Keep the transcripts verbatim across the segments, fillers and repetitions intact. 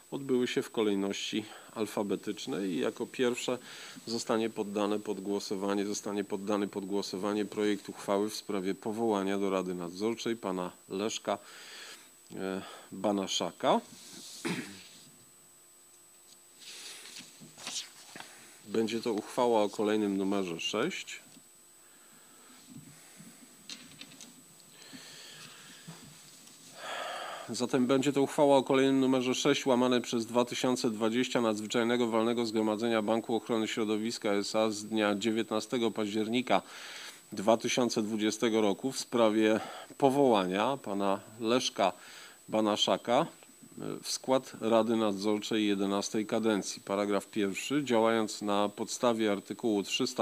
odbyły się w kolejności alfabetycznej i jako pierwsze zostanie poddane pod głosowanie, zostanie poddany pod głosowanie projekt uchwały w sprawie powołania do Rady Nadzorczej pana Leszka Banaszaka. Będzie to uchwała o kolejnym numerze sześć. Zatem będzie to uchwała o kolejnym numerze sześć łamane przez dwa tysiące dwadzieścia Nadzwyczajnego Walnego Zgromadzenia Banku Ochrony Środowiska S A z dnia dziewiętnastego października dwa tysiące dwudziestego roku w sprawie powołania pana Leszka Banaszaka w skład Rady Nadzorczej jedenastej kadencji. Paragraf pierwszy. Działając na podstawie artykułu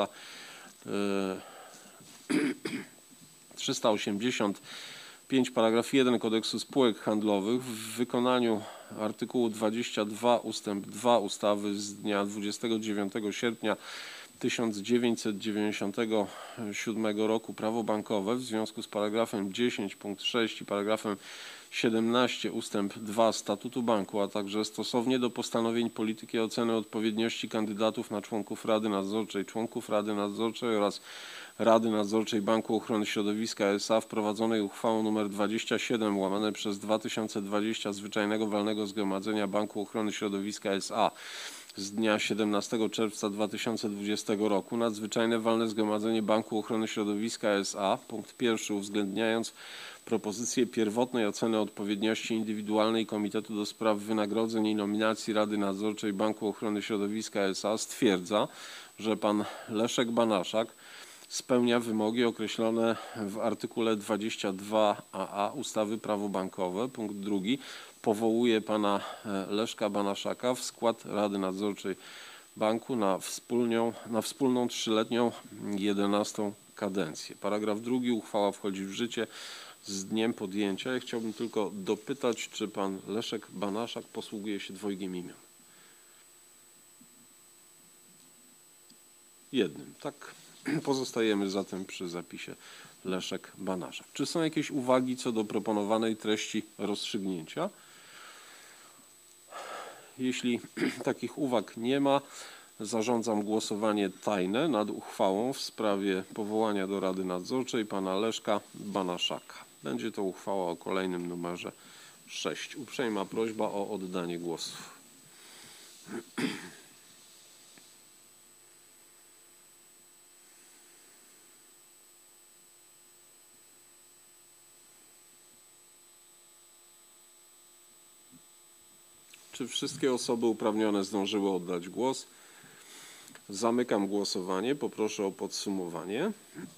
trzysta osiemdziesiąt pięć paragraf jeden Kodeksu Spółek Handlowych w wykonaniu artykułu dwudziestego drugiego ustęp dwa ustawy z dnia dwudziestego dziewiątego sierpnia tysiąc dziewięćset dziewięćdziesiątego siódmego roku Prawo bankowe w związku z paragrafem dziesięć punkt sześć i paragrafem siedemnaście ustęp dwa Statutu Banku, a także stosownie do postanowień polityki oceny odpowiedniości kandydatów na członków Rady Nadzorczej, członków Rady Nadzorczej oraz Rady Nadzorczej Banku Ochrony Środowiska S A wprowadzonej uchwałą nr dwadzieścia siedem łamane przez dwa tysiące dwadzieścia Zwyczajnego Walnego Zgromadzenia Banku Ochrony Środowiska S A z dnia siedemnastego czerwca dwa tysiące dwudziestego roku Nadzwyczajne Walne Zgromadzenie Banku Ochrony Środowiska S A punkt pierwszy uwzględniając propozycję pierwotnej oceny odpowiedniości indywidualnej Komitetu do Spraw Wynagrodzeń i Nominacji Rady Nadzorczej Banku Ochrony Środowiska S A stwierdza, że pan Leszek Banaszak spełnia wymogi określone w artykule dwudziestym drugim a a ustawy Prawo bankowe. Punkt drugi. Powołuje pana Leszka Banaszaka w skład Rady Nadzorczej Banku na wspólną, na wspólną trzyletnią jedenastą kadencję. Paragraf drugi. Uchwała wchodzi w życie z dniem podjęcia. Ja chciałbym tylko dopytać, czy pan Leszek Banaszak posługuje się dwojgiem imion? Jednym, tak? Pozostajemy zatem przy zapisie Leszek Banaszak. Czy są jakieś uwagi co do proponowanej treści rozstrzygnięcia? Jeśli takich uwag nie ma, zarządzam głosowanie tajne nad uchwałą w sprawie powołania do Rady Nadzorczej pana Leszka Banaszaka. Będzie to uchwała o kolejnym numerze sześć. Uprzejma prośba o oddanie głosów. Czy wszystkie osoby uprawnione zdążyły oddać głos? Zamykam głosowanie. Poproszę o podsumowanie.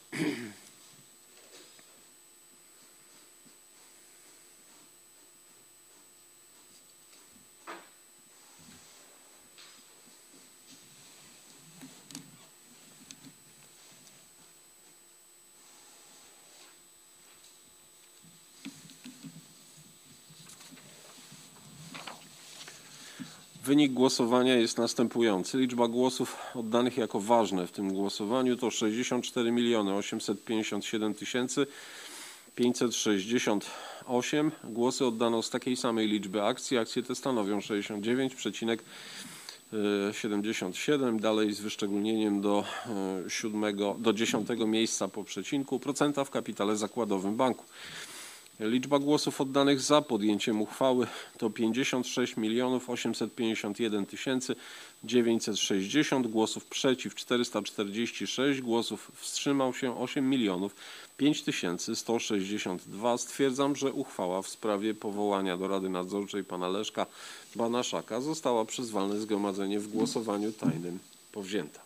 Wynik głosowania jest następujący. Liczba głosów oddanych jako ważne w tym głosowaniu to sześćdziesiąt cztery miliony osiemset pięćdziesiąt siedem tysięcy pięćset sześćdziesiąt osiem. Głosy oddano z takiej samej liczby akcji. Akcje te stanowią sześćdziesiąt dziewięć przecinek siedemdziesiąt siedem. Dalej z wyszczególnieniem do, siódmego, do dziesiątego miejsca po przecinku procenta w kapitale zakładowym banku. Liczba głosów oddanych za podjęciem uchwały to pięćdziesiąt sześć milionów osiemset pięćdziesiąt jeden tysięcy dziewięćset sześćdziesiąt, głosów przeciw czterysta czterdzieści sześć, głosów wstrzymał się osiem milionów pięć tysięcy sto sześćdziesiąt dwa. Stwierdzam, że uchwała w sprawie powołania do Rady Nadzorczej pana Leszka Banaszaka została przez walne zgromadzenie w głosowaniu tajnym powzięta.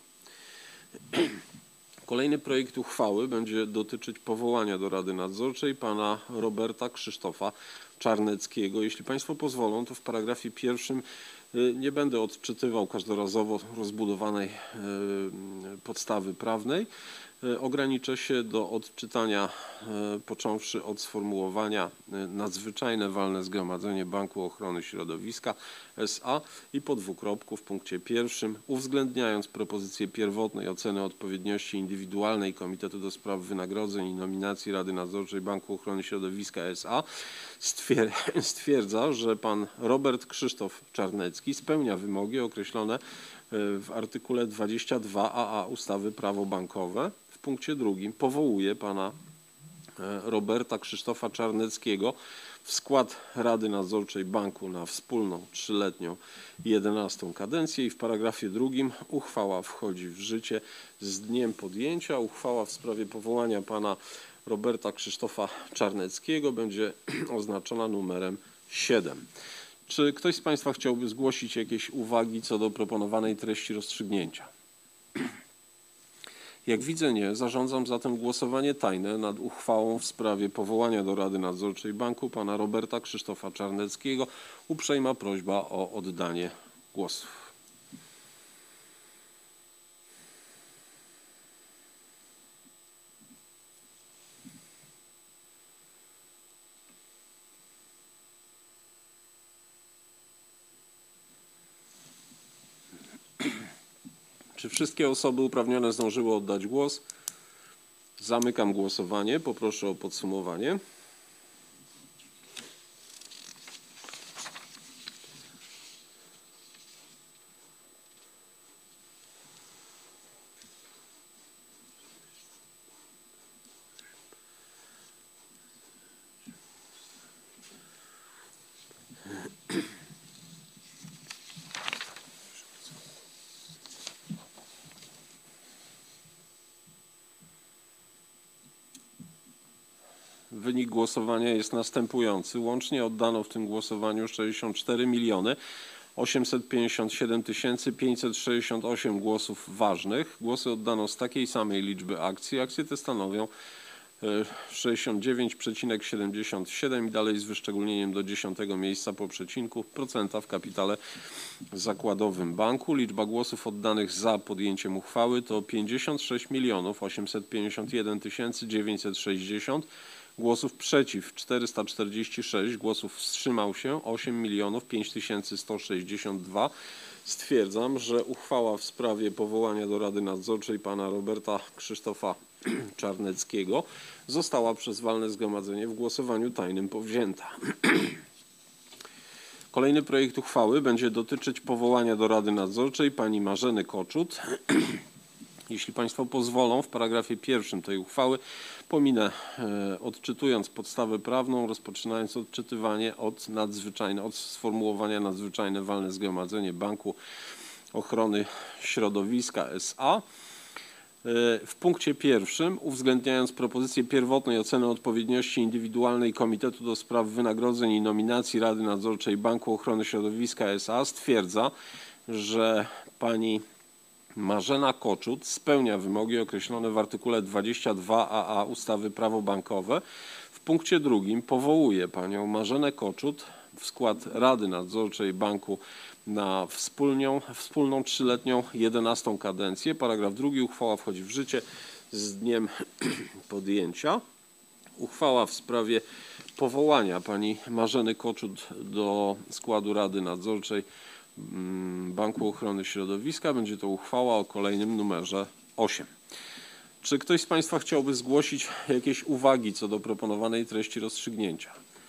Kolejny projekt uchwały będzie dotyczyć powołania do Rady Nadzorczej pana Roberta Krzysztofa Czarneckiego. Jeśli państwo pozwolą, to w paragrafie pierwszym nie będę odczytywał każdorazowo rozbudowanej podstawy prawnej. Ograniczę się do odczytania, począwszy od sformułowania nadzwyczajne walne zgromadzenie Banku Ochrony Środowiska S A i po dwukropku w punkcie pierwszym, uwzględniając propozycję pierwotnej oceny odpowiedniości indywidualnej Komitetu do Spraw Wynagrodzeń i Nominacji Rady Nadzorczej Banku Ochrony Środowiska S A, stwierdza, że pan Robert Krzysztof Czarnecki spełnia wymogi określone w artykule dwadzieścia dwa a a ustawy Prawo bankowe. W punkcie drugim powołuje pana Roberta Krzysztofa Czarneckiego w skład Rady Nadzorczej Banku na wspólną trzyletnią jedenastą kadencję i w paragrafie drugim uchwała wchodzi w życie z dniem podjęcia. Uchwała w sprawie powołania pana Roberta Krzysztofa Czarneckiego będzie oznaczona numerem siedem. Czy ktoś z państwa chciałby zgłosić jakieś uwagi co do proponowanej treści rozstrzygnięcia? Jak widzę nie, zarządzam zatem głosowanie tajne nad uchwałą w sprawie powołania do Rady Nadzorczej Banku pana Roberta Krzysztofa Czarneckiego. Uprzejma prośba o oddanie głosów. Czy wszystkie osoby uprawnione zdążyły oddać głos? Zamykam głosowanie. Poproszę o podsumowanie. Wynik głosowania jest następujący. Łącznie oddano w tym głosowaniu sześćdziesiąt cztery miliony osiemset pięćdziesiąt siedem tysięcy pięćset sześćdziesiąt osiem głosów ważnych. Głosy oddano z takiej samej liczby akcji. Akcje te stanowią sześćdziesiąt dziewięć przecinek siedemdziesiąt siedem i dalej z wyszczególnieniem do dziesiątego miejsca po przecinku procenta w kapitale zakładowym banku. Liczba głosów oddanych za podjęciem uchwały to pięćdziesiąt sześć milionów osiemset pięćdziesiąt jeden tysięcy dziewięćset sześćdziesiąt. Głosów przeciw czterysta czterdzieści sześć, głosów wstrzymał się osiem milionów pięć tysięcy sto sześćdziesiąt dwa. Stwierdzam, że uchwała w sprawie powołania do Rady Nadzorczej pana Roberta Krzysztofa Czarneckiego została przez walne zgromadzenie w głosowaniu tajnym powzięta. Kolejny projekt uchwały będzie dotyczyć powołania do Rady Nadzorczej pani Marzeny Koczut. Jeśli państwo pozwolą, w paragrafie pierwszym tej uchwały pominę, e, odczytując podstawę prawną, rozpoczynając odczytywanie od, nadzwyczajne, od sformułowania nadzwyczajne walne zgromadzenie Banku Ochrony Środowiska S A. E, w punkcie pierwszym, uwzględniając propozycję pierwotnej oceny odpowiedniości indywidualnej Komitetu do Spraw Wynagrodzeń i Nominacji Rady Nadzorczej Banku Ochrony Środowiska S A, stwierdza, że pani Marzena Koczut spełnia wymogi określone w artykule dwadzieścia dwa a a ustawy Prawo bankowe. W punkcie drugim powołuje panią Marzenę Koczut w skład Rady Nadzorczej Banku na wspólną, wspólną trzyletnią jedenastą kadencję. Paragraf drugi. Uchwała wchodzi w życie z dniem podjęcia. Uchwała w sprawie powołania pani Marzeny Koczut do składu Rady Nadzorczej Banku Ochrony Środowiska. Będzie to uchwała o kolejnym numerze osiem. Czy ktoś z państwa chciałby zgłosić jakieś uwagi co do proponowanej treści rozstrzygnięcia?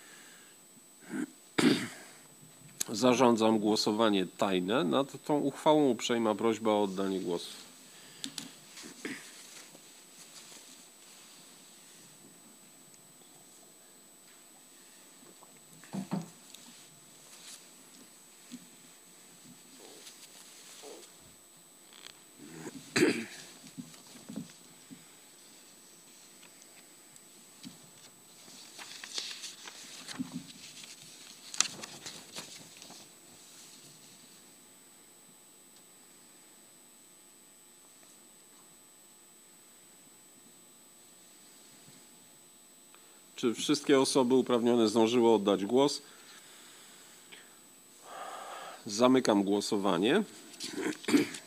Zarządzam głosowanie tajne. Nad tą uchwałą uprzejma prośba o oddanie głosu. Czy wszystkie osoby uprawnione zdążyły oddać głos? Zamykam głosowanie.